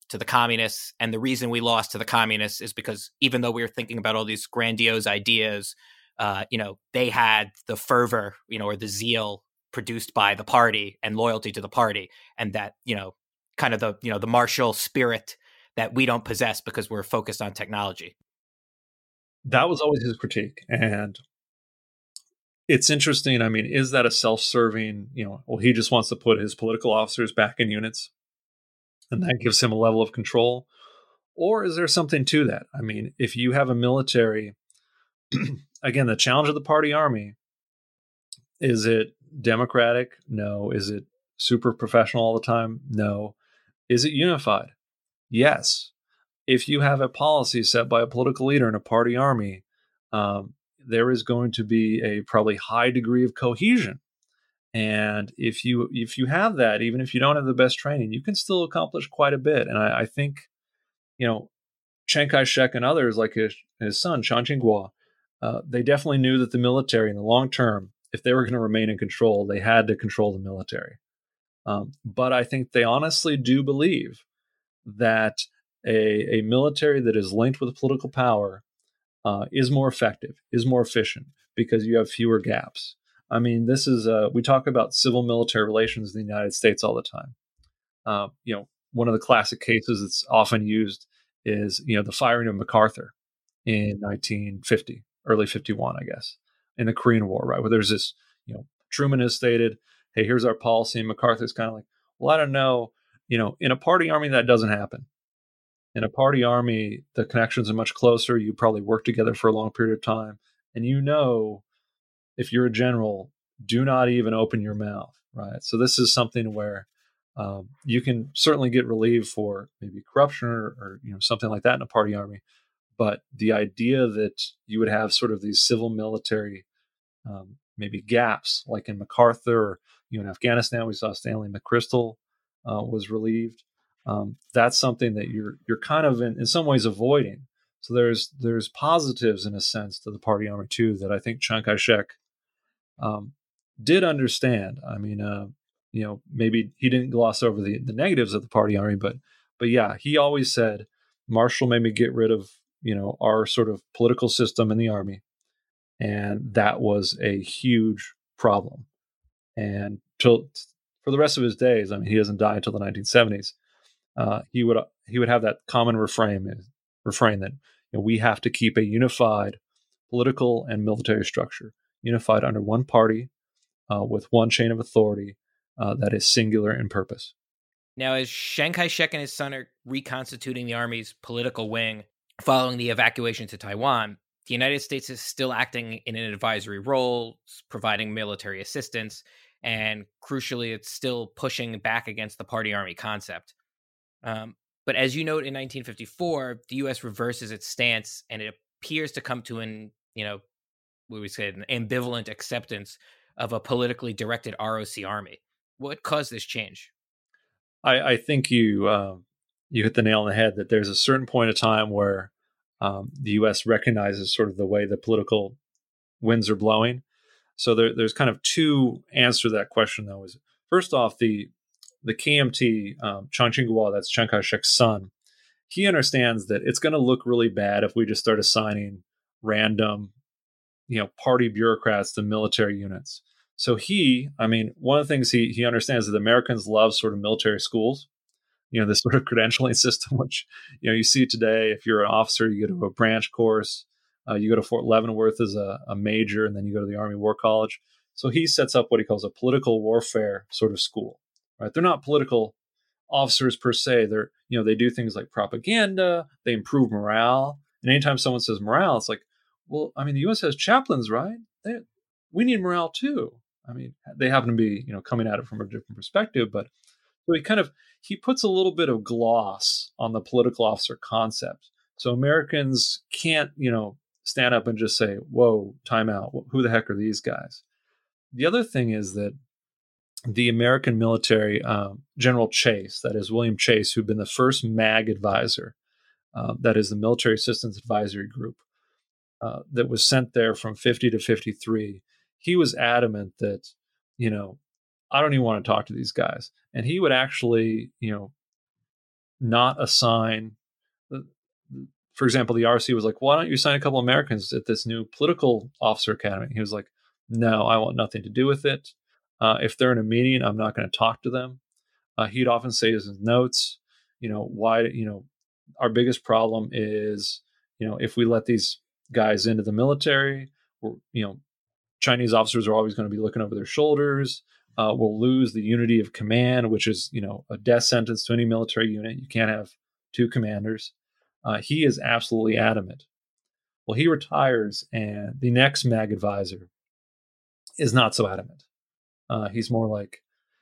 to the communists. And the reason we lost to the communists is because even though we were thinking about all these grandiose ideas, uh, you know, they had the fervor, you know, or the zeal produced by the party and loyalty to the party. And that, you know, kind of the, you know, the martial spirit that we don't possess because we're focused on technology. That was always his critique. And it's interesting. I mean, is that a self-serving, you know, well, he just wants to put his political officers back in units and that gives him a level of control? Or is there something to that? I mean, if you have a military, again, the challenge of the party army, is it democratic? No. Is it super professional all the time? No. Is it unified? Yes. If you have a policy set by a political leader in a party army, um, there is going to be a probably high degree of cohesion. And if you if you have that, even if you don't have the best training, you can still accomplish quite a bit. And I, I think, you know, Chiang Kai-shek and others like his, his son, Chiang Ching-kuo, uh, they definitely knew that the military in the long term, if they were going to remain in control, they had to control the military. Um, but I think they honestly do believe that a, a military that is linked with political power uh, is more effective, is more efficient, because you have fewer gaps. I mean, this is, uh, we talk about civil-military relations in the United States all the time. Uh, you know, one of the classic cases that's often used is, you know, the firing of MacArthur in nineteen fifty, early fifty-one, I guess, in the Korean War, right? Where there's this, you know, Truman has stated, hey, here's our policy. And MacArthur's kind of like, well, I don't know. You know, in a party army, that doesn't happen. In a party army, the connections are much closer. You probably work together for a long period of time. And you know, if you're a general, do not even open your mouth, right? So this is something where um, you can certainly get relief for maybe corruption or, or you know something like that in a party army. But the idea that you would have sort of these civil military um, maybe gaps, like in MacArthur, or you know, in Afghanistan, we saw Stanley McChrystal uh, was relieved. Um, that's something that you're you're kind of in, in some ways avoiding. So there's there's positives in a sense to the party army too that I think Chiang Kai-shek um, did understand. I mean, uh, you know, maybe he didn't gloss over the, the negatives of the party army, but but yeah, he always said, Marshall made me get rid of you know our sort of political system in the army, and that was a huge problem. And till for the rest of his days, I mean, he doesn't die until the nineteen seventies. Uh, he would he would have that common refrain refrain that you know, we have to keep a unified political and military structure, unified under one party uh, with one chain of authority uh, that is singular in purpose. Now, as Chiang Kai-shek and his son are reconstituting the army's political wing following the evacuation to Taiwan, the United States is still acting in an advisory role, providing military assistance, and crucially, it's still pushing back against the party army concept. Um, but as you note, in nineteen fifty-four, the U S reverses its stance, and it appears to come to an, you know, what we say, an ambivalent acceptance of a politically directed R O C army. What caused this change? I, I think you uh, you hit the nail on the head that there's a certain point of time where um, the U S recognizes sort of the way the political winds are blowing. So there, there's kind of two answers to that question, though. Is first off, the the K M T, um, Chiang Ching-kuo, that's Chiang Kai-shek's son, he understands that it's going to look really bad if we just start assigning random, you know, party bureaucrats to military units. So he, I mean, one of the things he he understands is that Americans love sort of military schools, you know, this sort of credentialing system, which, you know, you see today. If you're an officer, you go to a branch course, uh, you go to Fort Leavenworth as a, a major, and then you go to the Army War College. So he sets up what he calls a political warfare sort of school, right? They're not political officers per se. They're, you know, they do things like propaganda, they improve morale. And anytime someone says morale, it's like, well, I mean, the U S has chaplains, right? They, we need morale too. I mean, they happen to be, you know, coming at it from a different perspective, but so he kind of, he puts a little bit of gloss on the political officer concept. So Americans can't, you know, stand up and just say, whoa, time out. Who the heck are these guys? The other thing is that the American military, um, General Chase, that is William Chase, who'd been the first M A G advisor, uh, that is the Military Assistance Advisory Group, uh, that was sent there from fifty to fifty-three. He was adamant that, you know, I don't even want to talk to these guys. And he would actually, you know, not assign. For example, the R C was like, why don't you assign a couple Americans at this new political officer academy? He was like, no, I want nothing to do with it. Uh, if they're in a meeting, I'm not going to talk to them. Uh, he'd often say in his notes, you know, why, you know, our biggest problem is, you know, if we let these guys into the military, we're, you know, Chinese officers are always going to be looking over their shoulders. Uh, we'll lose the unity of command, which is, you know, a death sentence to any military unit. You can't have two commanders. Uh, he is absolutely adamant. Well, he retires, and the next MAG advisor is not so adamant. Uh, he's more like,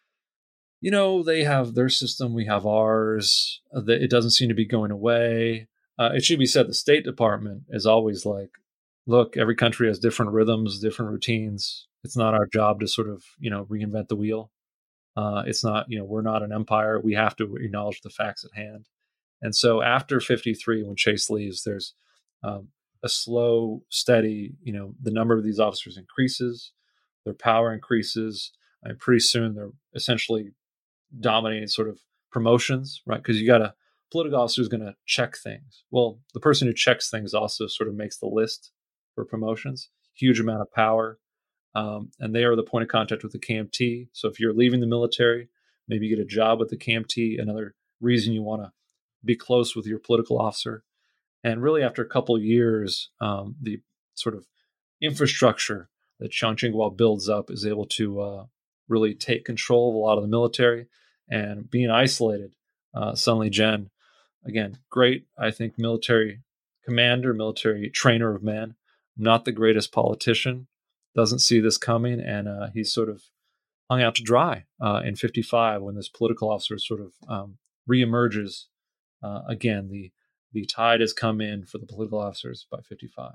you know, they have their system, we have ours. It doesn't seem to be going away. Uh, it should be said the State Department is always like, look, every country has different rhythms, different routines. It's not our job to sort of, you know, reinvent the wheel. Uh, it's not, you know, we're not an empire. We have to acknowledge the facts at hand. And so after fifty-three, when Chase leaves, there's um, a slow, steady, you know, the number of these officers increases, their power increases, and pretty soon they're essentially dominating sort of promotions, right? Because you got a political officer who's going to check things. Well, the person who checks things also sort of makes the list for promotions, huge amount of power. Um, and they are the point of contact with the K M T. So if you're leaving the military, maybe you get a job with the K M T, another reason you want to be close with your political officer. And really after a couple of years, um, the sort of infrastructure that Chiang Ching-kuo builds up is able to uh, really take control of a lot of the military. And being isolated, uh, Sun Li-jen, again, great, I think, military commander, military trainer of men, not the greatest politician, doesn't see this coming, and uh, he's sort of hung out to dry uh, in fifty-five when this political officer sort of um, reemerges. Uh, again, the the tide has come in for the political officers by fifty-five.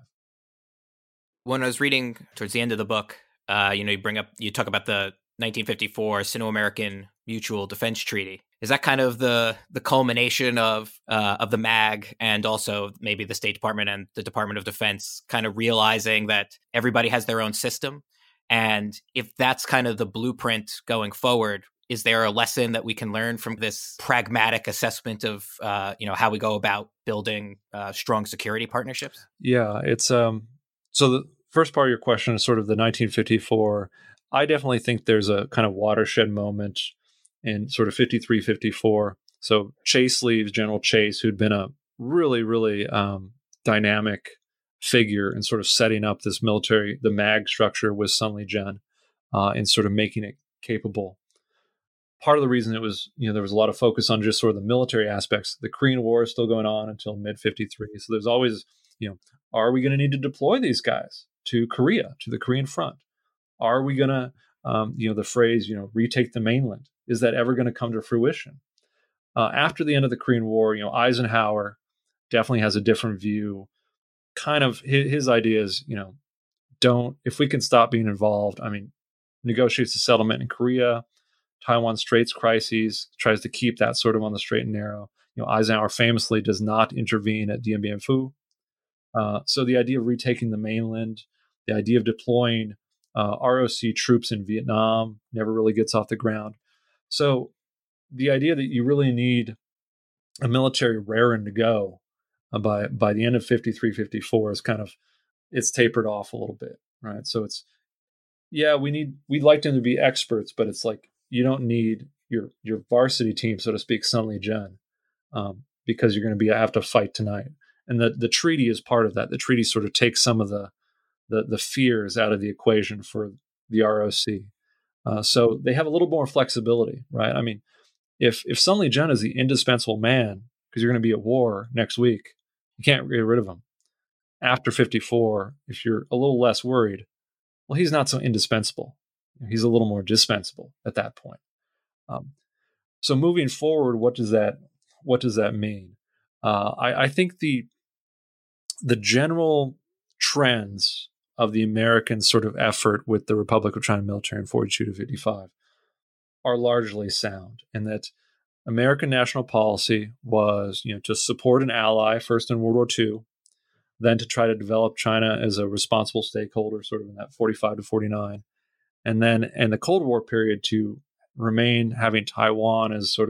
When I was reading towards the end of the book, uh, you know, you bring up, you talk about the nineteen fifty-four Sino-American Mutual Defense Treaty. Is that kind of the the culmination of uh, of the MAG and also maybe the State Department and the Department of Defense kind of realizing that everybody has their own system? And if that's kind of the blueprint going forward, is there a lesson that we can learn from this pragmatic assessment of uh, you know, how we go about building uh, strong security partnerships? Yeah, it's um. So the first part of your question is sort of the nineteen fifty-four. I definitely think there's a kind of watershed moment in sort of fifty-three, fifty-four. So Chase leaves, General Chase, who'd been a really, really um, dynamic figure in sort of setting up this military, the MAG structure with Sun Li-jen, uh, and sort of making it capable. Part of the reason it was, you know, there was a lot of focus on just sort of the military aspects. The Korean War is still going on until mid fifty-three. So there's always, you know, are we going to need to deploy these guys to Korea, to the Korean front? Are we going to, um, you know, the phrase, you know, retake the mainland? Is that ever going to come to fruition? Uh, after the end of the Korean War, you know, Eisenhower definitely has a different view. Kind of his, his idea is, you know, don't, if we can stop being involved, I mean, negotiates a settlement in Korea, Taiwan Straits crises, tries to keep that sort of on the straight and narrow. You know, Eisenhower famously does not intervene at Dien Bien Phu. Uh, so the idea of retaking the mainland, the idea of deploying uh, R O C troops in Vietnam never really gets off the ground. So the idea that you really need a military raring to go uh, by by the end of fifty-three, fifty-four is kind of, it's tapered off a little bit, right? So it's, yeah, we need, we'd like them to be experts, but it's like, you don't need your your varsity team, so to speak, Sun Li-jen, um, because you're going to be have to fight tonight. And the, the treaty is part of that. The treaty sort of takes some of the the, the fears out of the equation for the R O C. Uh, so they have a little more flexibility, right? I mean, if if Sun Li-jen is the indispensable man, because you're going to be at war next week, you can't get rid of him. After fifty-four, if you're a little less worried, well, he's not so indispensable. He's a little more dispensable at that point. Um, so moving forward, what does that what does that mean? Uh, I, I think the the general trends of the American sort of effort with the Republic of China military in forty-two to fifty-five are largely sound, and that American national policy was, you know, to support an ally first in World War Two, then to try to develop China as a responsible stakeholder, sort of in that forty-five to forty-nine. And then in the Cold War period to remain having Taiwan as sort of a,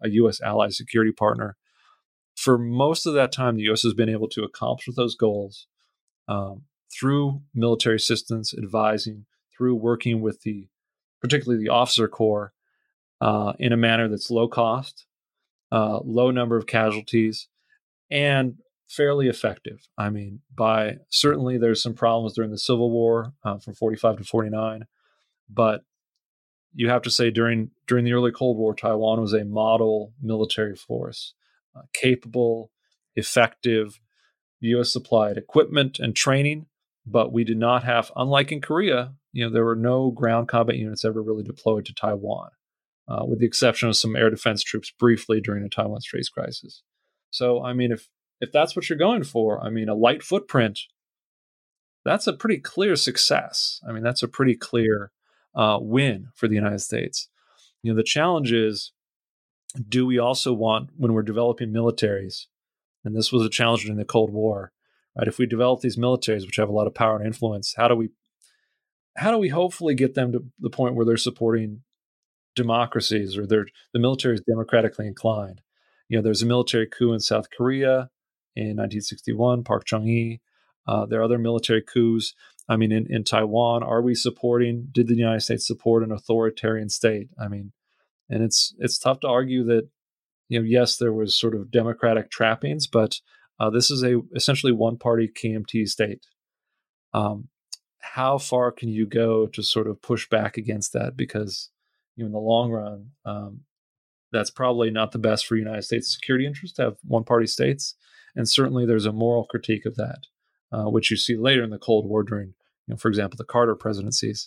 a U S ally security partner. For most of that time, the U S has been able to accomplish those goals um, through military assistance, advising, through working with the, particularly the officer corps, uh, in a manner that's low cost, uh, low number of casualties, and fairly effective. I mean, by certainly there's some problems during the Civil War uh, from forty-five to forty-nine, but you have to say during during the early Cold War, Taiwan was a model military force, uh, capable, effective. The U S supplied equipment and training, but we did not have, unlike in Korea, you know, there were no ground combat units ever really deployed to Taiwan, uh, with the exception of some air defense troops briefly during the Taiwan Straits crisis. So, I mean, if if that's what you're going for, I mean, a light footprint, that's a pretty clear success. I mean, that's a pretty clear uh, win for the United States. You know, the challenge is, do we also want, when we're developing militaries, and this was a challenge in the Cold War, right? If we develop these militaries, which have a lot of power and influence, how do we, how do we hopefully get them to the point where they're supporting democracies, or they're, the military is democratically inclined? You know, there's a military coup in South Korea in nineteen sixty-one, Park Chung-hee. Uh, there are other military coups. I mean, in, in Taiwan, are we supporting, did the United States support an authoritarian state? I mean, and it's it's tough to argue that, you know, yes, there was sort of democratic trappings, but uh, this is a essentially one-party K M T state. Um, how far can you go to sort of push back against that? Because, you know, in the long run, um, that's probably not the best for United States security interests to have one-party states. And certainly there's a moral critique of that, uh, which you see later in the Cold War during, you know, for example, the Carter presidencies.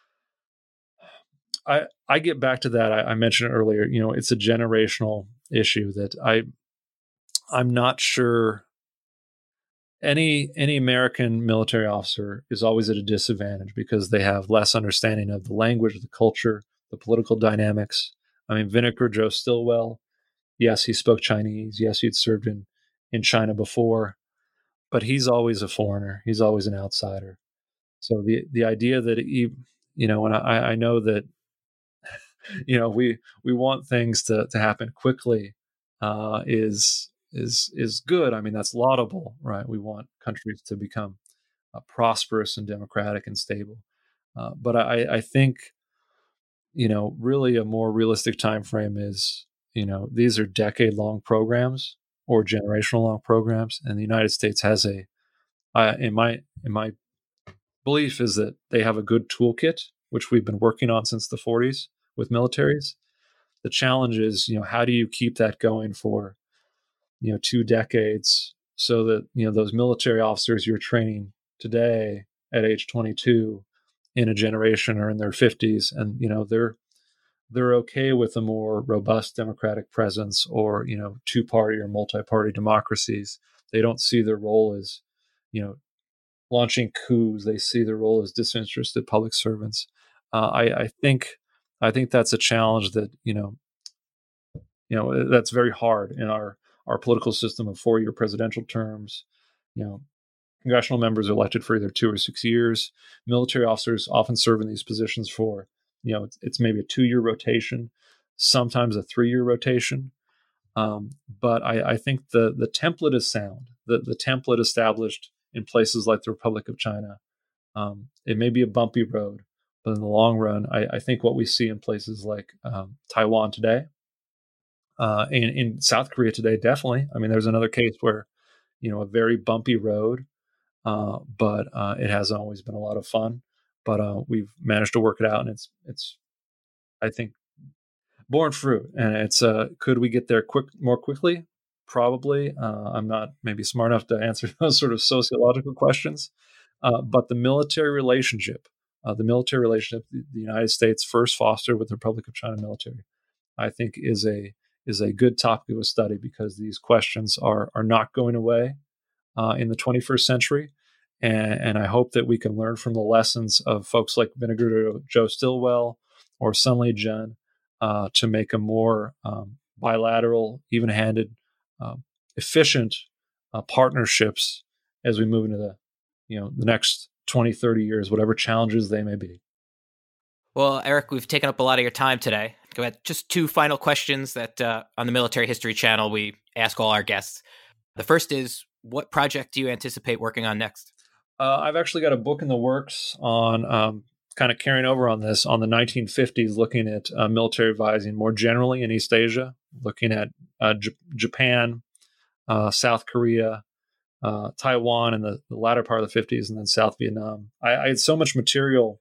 I, I get back to that. I, I mentioned it earlier. You know, it's a generational issue that I, I'm not sure any any American military officer is always at a disadvantage because they have less understanding of the language, the culture, the political dynamics. I mean, Vinegar Joe Stilwell, yes, he spoke Chinese. Yes, he'd served in, in China before, but he's always a foreigner. He's always an outsider. So the the idea that he, you know, and I, I know that, you know, we we want things to to happen quickly uh, is is is good. I mean, that's laudable, right? We want countries to become uh, prosperous and democratic and stable. Uh, but I, I think, you know, really a more realistic time frame is, you know, these are decade-long programs or generational-long programs, and the United States has a, uh, in my in my belief is that they have a good toolkit, which we've been working on since the forties with militaries. The challenge is, you know, how do you keep that going for, you know, two decades so that, you know, those military officers you're training today at age twenty-two in a generation or in their fifties, and, you know, they're they're okay with a more robust democratic presence or, you know, two-party or multi-party democracies. They don't see their role as, you know, launching coups. They see their role as disinterested public servants. Uh, I, I think I think that's a challenge that, you know, you know, that's very hard in our our political system of four-year presidential terms. You know, congressional members are elected for either two or six years. Military officers often serve in these positions for, you know, it's, it's maybe a two-year rotation, sometimes a three-year rotation. Um, but I, I think the the template is sound. The the template established in places like the Republic of China. Um, it may be a bumpy road, but in the long run, I, I think what we see in places like um, Taiwan today, uh, and in South Korea today, definitely. I mean, there's another case where, you know, a very bumpy road, uh, but uh, it hasn't always been a lot of fun. But uh, we've managed to work it out, and it's it's, I think, borne fruit. And it's uh, could we get there quick more quickly? Probably. Uh, I'm not maybe smart enough to answer those sort of sociological questions. Uh, but the military relationship, uh, the military relationship the, the United States first fostered with the Republic of China military, I think is a is a good topic of study because these questions are are not going away uh, in the twenty-first century. And, and I hope that we can learn from the lessons of folks like Vinegar Joe Stilwell or Sun Li-jen uh, to make a more um, bilateral, even-handed, um, efficient uh, partnerships as we move into the, you know, the next twenty, thirty years, whatever challenges they may be. Well, Eric, we've taken up a lot of your time today. Go ahead. Just two final questions that uh, on the Military History Channel we ask all our guests. The first is, what project do you anticipate working on next? Uh, I've actually got a book in the works on um, kind of carrying over on this, on the nineteen fifties, looking at uh, military advising more generally in East Asia, looking at uh, J- Japan, uh, South Korea, uh, Taiwan in the, the latter part of the fifties, and then South Vietnam. I, I had so much material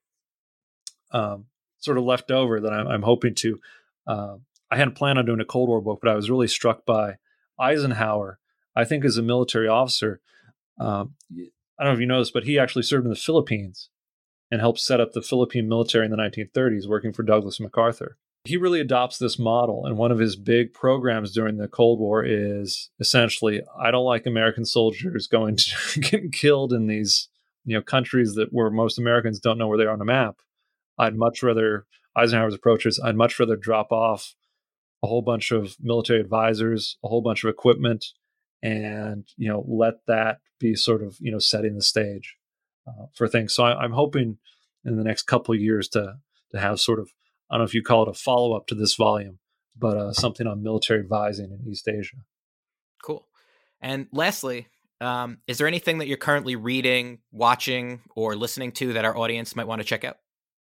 um, sort of left over that I'm, I'm hoping to. Uh, I hadn't planned on doing a Cold War book, but I was really struck by Eisenhower. I think as a military officer, um, I don't know if you know this, but he actually served in the Philippines and helped set up the Philippine military in the nineteen thirties, working for Douglas MacArthur. He really adopts this model, and one of his big programs during the Cold War is essentially, I don't like American soldiers going to getting killed in these, you know, countries that where most Americans don't know where they are on a map. I'd much rather, Eisenhower's approach is, I'd much rather drop off a whole bunch of military advisors, a whole bunch of equipment, and, you know, let that be sort of, you know, setting the stage uh, for things. So I, I'm hoping in the next couple of years to to have sort of, I don't know if you call it a follow-up to this volume, but uh, something on military advising in East Asia. Cool. And lastly, um, is there anything that you're currently reading, watching, or listening to that our audience might want to check out?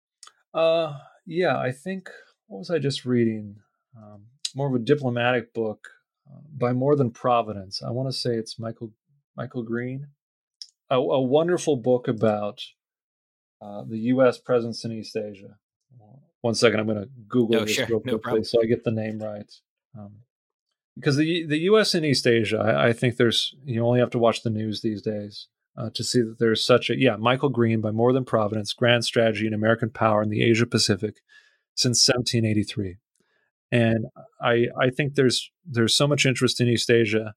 Uh, yeah, I think, what was I just reading? Um, more of a diplomatic book uh, by More Than Providence. I want to say it's Michael Michael Green. A, a wonderful book about uh, the U S presence in East Asia. One second, I'm going to Google oh, this sure. real no quickly so I get the name right. Um, because the the U S in East Asia, I, I think there's, you only have to watch the news these days uh, to see that there's such a, yeah, Michael Green by More Than Providence, Grand Strategy and American Power in the Asia Pacific since seventeen eighty-three. And I I think there's there's so much interest in East Asia.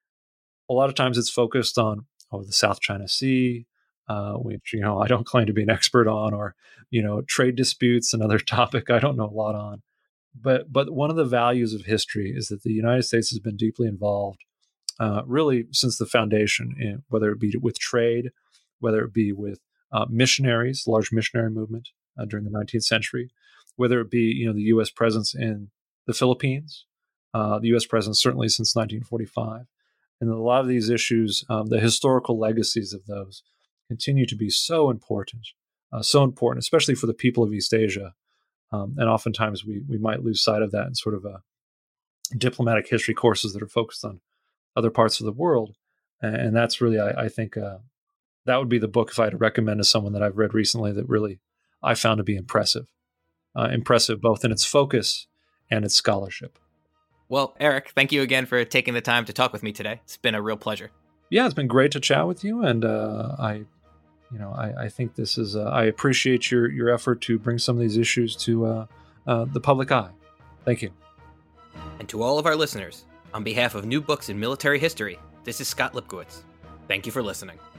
A lot of times it's focused on, oh, the South China Sea, Uh, which, you know, I don't claim to be an expert on, or, you know, trade disputes, another topic I don't know a lot on. But but one of the values of history is that the United States has been deeply involved, uh, really since the foundation, in, whether it be with trade, whether it be with uh, missionaries, large missionary movement uh, during the nineteenth century, whether it be, you know, the U S presence in the Philippines, uh, the U S presence certainly since nineteen forty-five. And a lot of these issues, um, the historical legacies of those, continue to be so important, uh, so important, especially for the people of East Asia. Um, and oftentimes we we might lose sight of that in sort of a diplomatic history courses that are focused on other parts of the world. And, and that's really, I, I think, uh, that would be the book if I had to recommend to someone that I've read recently that really I found to be impressive. Uh, impressive both in its focus and its scholarship. Well, Eric, thank you again for taking the time to talk with me today. It's been a real pleasure. Yeah, it's been great to chat with you, and uh, I, you know, I, I think this is. Uh, I appreciate your your effort to bring some of these issues to uh, uh, the public eye. Thank you. And to all of our listeners, on behalf of New Books in Military History, this is Scott Lipkowitz. Thank you for listening.